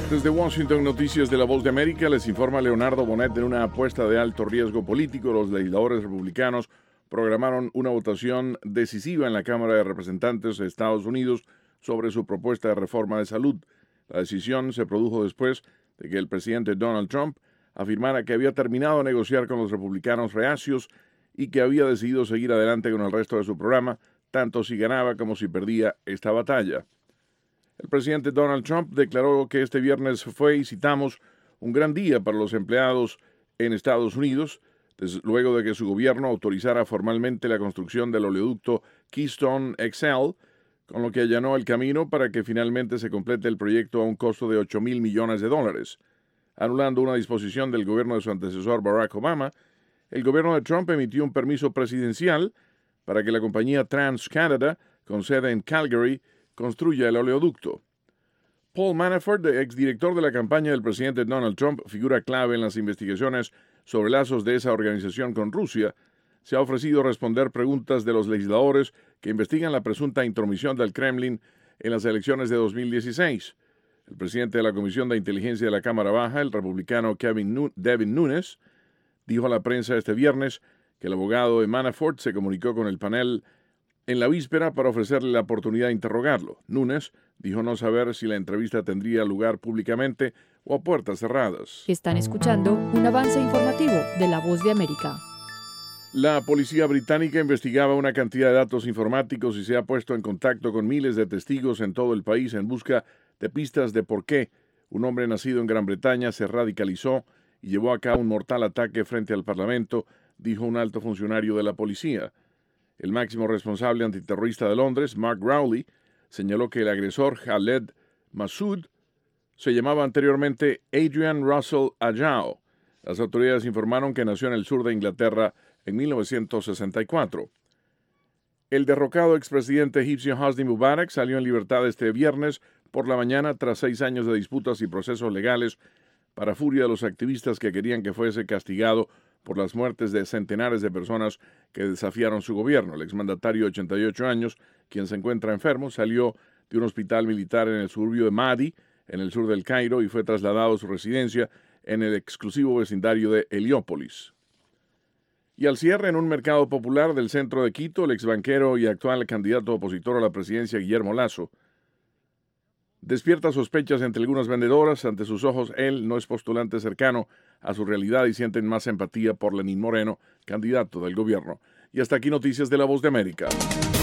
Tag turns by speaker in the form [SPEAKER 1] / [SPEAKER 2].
[SPEAKER 1] Desde Washington, Noticias de la Voz de América, les informa Leonardo Bonet. En una apuesta de alto riesgo político, los legisladores republicanos programaron una votación decisiva en la Cámara de Representantes de Estados Unidos sobre su propuesta de reforma de salud. La decisión se produjo después de que el presidente Donald Trump afirmara que había terminado de negociar con los republicanos reacios y que había decidido seguir adelante con el resto de su programa, tanto si ganaba como si perdía esta batalla. El presidente Donald Trump declaró que este viernes fue, y citamos, un gran día para los empleados en Estados Unidos, luego de que su gobierno autorizara formalmente la construcción del oleoducto Keystone XL, con lo que allanó el camino para que finalmente se complete el proyecto a un costo de $8,000 millones. Anulando una disposición del gobierno de su antecesor Barack Obama, el gobierno de Trump emitió un permiso presidencial para que la compañía TransCanada, con sede en Calgary, construya el oleoducto. Paul Manafort, exdirector de la campaña del presidente Donald Trump, figura clave en las investigaciones sobre lazos de esa organización con Rusia, se ha ofrecido responder preguntas de los legisladores que investigan la presunta intromisión del Kremlin en las elecciones de 2016. El presidente de la Comisión de Inteligencia de la Cámara Baja, el republicano Devin Nunes, dijo a la prensa este viernes que el abogado de Manafort se comunicó con el panel en la víspera para ofrecerle la oportunidad de interrogarlo. Nunes dijo no saber si la entrevista tendría lugar públicamente o a puertas cerradas.
[SPEAKER 2] Están escuchando un avance informativo de La Voz de América.
[SPEAKER 1] La policía británica investigaba una cantidad de datos informáticos y se ha puesto en contacto con miles de testigos en todo el país en busca de pistas de por qué un hombre nacido en Gran Bretaña se radicalizó y llevó a cabo un mortal ataque frente al Parlamento, dijo un alto funcionario de la policía. El máximo responsable antiterrorista de Londres, Mark Rowley, señaló que el agresor Khaled Massoud se llamaba anteriormente Adrian Russell Ajao. Las autoridades informaron que nació en el sur de Inglaterra en 1964. El derrocado expresidente egipcio Hosni Mubarak salió en libertad este viernes por la mañana tras 6 años de disputas y procesos legales, para furia de los activistas que querían que fuese castigado por las muertes de centenares de personas que desafiaron su gobierno. El exmandatario de 88 años, quien se encuentra enfermo, salió de un hospital militar en el suburbio de Mahdi, en el sur del Cairo, y fue trasladado a su residencia en el exclusivo vecindario de Heliópolis. Y al cierre, en un mercado popular del centro de Quito, el exbanquero y actual candidato opositor a la presidencia, Guillermo Lasso, despierta sospechas entre algunas vendedoras. Ante sus ojos, él no es postulante cercano a su realidad y sienten más empatía por Lenín Moreno, candidato del gobierno. Y hasta aquí Noticias de la Voz de América.